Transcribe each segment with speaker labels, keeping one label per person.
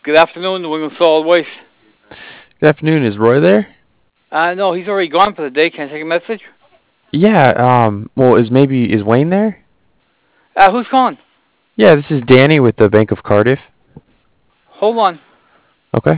Speaker 1: Good afternoon, New England Solid Waste.
Speaker 2: Good afternoon. Is Roy there?
Speaker 1: No, he's already gone for the day. Can I take a message?
Speaker 2: Yeah. Well, is Wayne there?
Speaker 1: Who's calling?
Speaker 2: Yeah, this is Danny with the Bank of Cardiff.
Speaker 1: Hold on.
Speaker 2: Okay.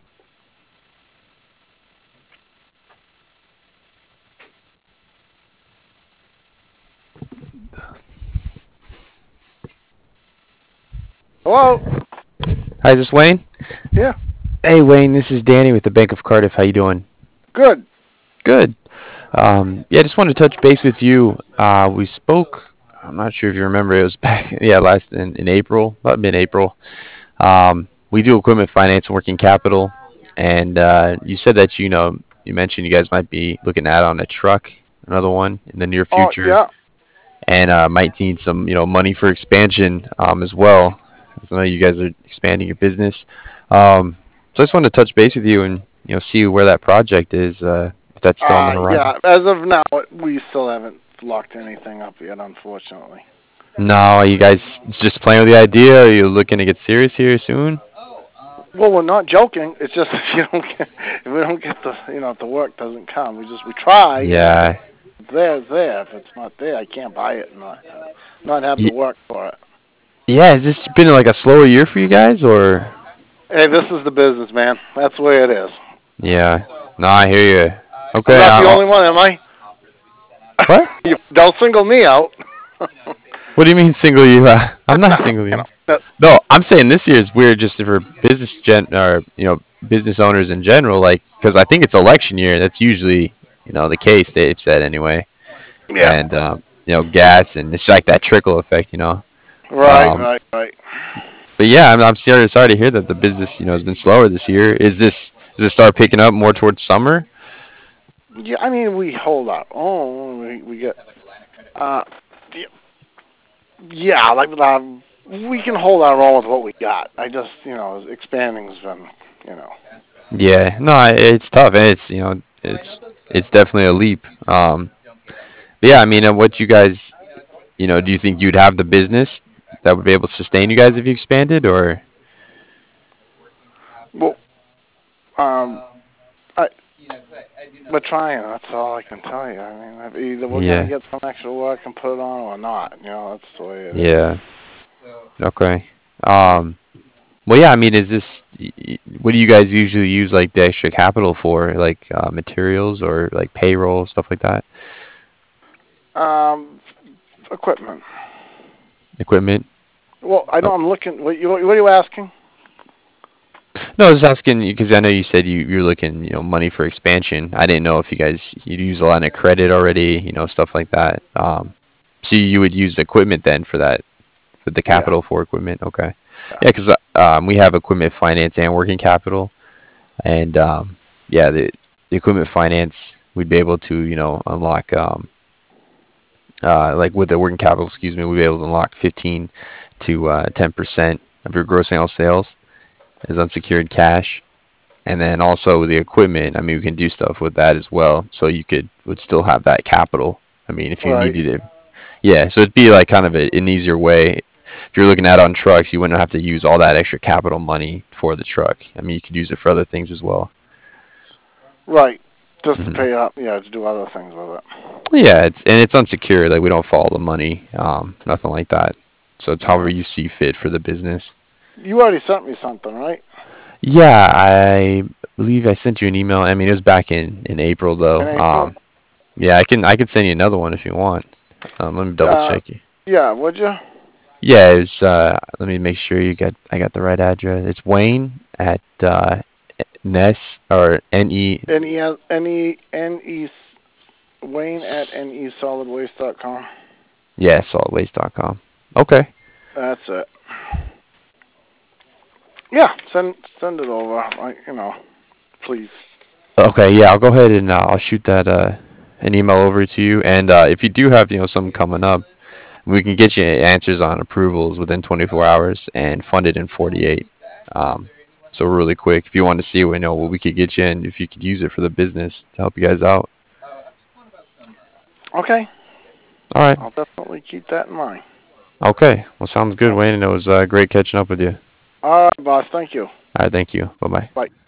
Speaker 3: Hello?
Speaker 2: Hi, is this Wayne?
Speaker 3: Yeah,
Speaker 2: Hey, Wayne. This is Danny with the Bank of Cardiff. How you doing?
Speaker 3: good.
Speaker 2: Good. Yeah, just wanted to touch base with you. We spoke. I'm not sure if you remember. It was back. Yeah, last in April, about mid-April. We do equipment finance and working capital, and you said that you mentioned you guys might be looking at on a truck, another one in the near
Speaker 3: Oh,
Speaker 2: future,
Speaker 3: yeah.
Speaker 2: and might need some money for expansion as well. So I know you guys are expanding your business. So I just wanted to touch base with you and see where that project is, if that's still on the horizon.
Speaker 3: Yeah, as of now, we still haven't locked anything up yet, unfortunately.
Speaker 2: No, you guys just playing with the idea? Are you looking to get serious here soon?
Speaker 3: Well, we're not joking. It's just if we don't get if the work doesn't come, we try, and if
Speaker 2: Yeah.
Speaker 3: it's there, it's there. If it's not there, I can't buy it and not have the
Speaker 2: Y-
Speaker 3: work for it.
Speaker 2: Yeah, has this been like a slower year for you guys, or?
Speaker 3: Hey, this is the business, man. That's the way it is.
Speaker 2: Yeah. No, I hear you.
Speaker 3: I'm
Speaker 2: Okay.
Speaker 3: not the only one, am I?
Speaker 2: What?
Speaker 3: Don't single me out.
Speaker 2: What do you mean single you? I'm not single
Speaker 3: you
Speaker 2: you.
Speaker 3: know, that,
Speaker 2: No, I'm saying this year is weird just for business owners in general, like because I think it's election year. That's usually the case. They've said anyway,
Speaker 3: yeah.
Speaker 2: and gas and it's like that trickle effect.
Speaker 3: Right,
Speaker 2: Um,
Speaker 3: right, right.
Speaker 2: but yeah, I'm sorry to hear that the business has been slower this year. Does it start picking up more towards summer?
Speaker 3: Yeah, I mean, we hold up. Oh, we get. Uh, yeah, we can hold our own with what we got. I just, expanding's been, you know.
Speaker 2: Yeah, no, it's tough, and it's definitely a leap. But yeah, I mean, what you guys, do you think you'd have the business that would be able to sustain you guys if you expanded, or?
Speaker 3: Well, um, I, we're trying. That's all I can tell you. I mean, either we're gonna
Speaker 2: Yeah,
Speaker 3: get some extra work and put it on or not. That's the way it is.
Speaker 2: yeah, okay. Um, well, yeah, I mean, what do you guys usually use like the extra capital for, like materials or like payroll stuff like that,
Speaker 3: Um, equipment.
Speaker 2: equipment?
Speaker 3: Well, I
Speaker 2: Oh.
Speaker 3: know I'm looking. What are you asking?
Speaker 2: No, I was asking you because I know you said you're looking, money for expansion. I didn't know if you guys you use a lot of credit already, stuff like that. So you would use equipment then for that, for the
Speaker 3: Yeah.
Speaker 2: capital for equipment. Okay.
Speaker 3: Yeah.
Speaker 2: Yeah, because we have equipment finance and working capital, and yeah, the equipment finance we'd be able to, unlock like with the working capital, excuse me, we'd be able to unlock 15 to 10% of your gross annual sales as unsecured cash. And then also with the equipment, I mean, we can do stuff with that as well. So you would still have that capital. I mean, if you
Speaker 3: Right.
Speaker 2: needed it. Yeah, so it'd be like kind of an easier way. If you're looking at on trucks, you wouldn't have to use all that extra capital money for the truck. I mean, you could use it for other things as well.
Speaker 3: Right. Just to
Speaker 2: Hmm.
Speaker 3: pay up. Yeah, to do other things with it.
Speaker 2: Yeah, it's unsecured. Like we don't follow the money, nothing like that. So it's however
Speaker 3: Uh,
Speaker 2: you see fit for the business.
Speaker 3: you already sent me something, right?
Speaker 2: Yeah, I believe I sent you an email. I mean, it was back in April though.
Speaker 3: In April.
Speaker 2: Yeah, I can send you another one if you want. Let me double
Speaker 3: Uh,
Speaker 2: check you.
Speaker 3: yeah. Would you?
Speaker 2: Yeah, it's let me make sure I got the right address. It's Wayne at Ness or N-E.
Speaker 3: N-E Wayne at nesolidwaste.com.
Speaker 2: Yeah, solidwaste.com. Okay.
Speaker 3: That's it. Yeah, send it over. Please.
Speaker 2: Okay, yeah, I'll go ahead and I'll shoot that an email over to you. And if you do have something coming up, we can get you answers on approvals within 24 hours and fund it in 48. Um, so really quick, if you want to see what we could get you and if you could use it for the business to help you guys out.
Speaker 3: Okay.
Speaker 2: All right.
Speaker 3: I'll definitely keep that in mind.
Speaker 2: Okay. Well, sounds good,
Speaker 3: Oh,
Speaker 2: Wayne, and it was great catching up with you.
Speaker 3: All right, boss. Thank you.
Speaker 2: All right, thank you. Bye-bye.
Speaker 3: Bye.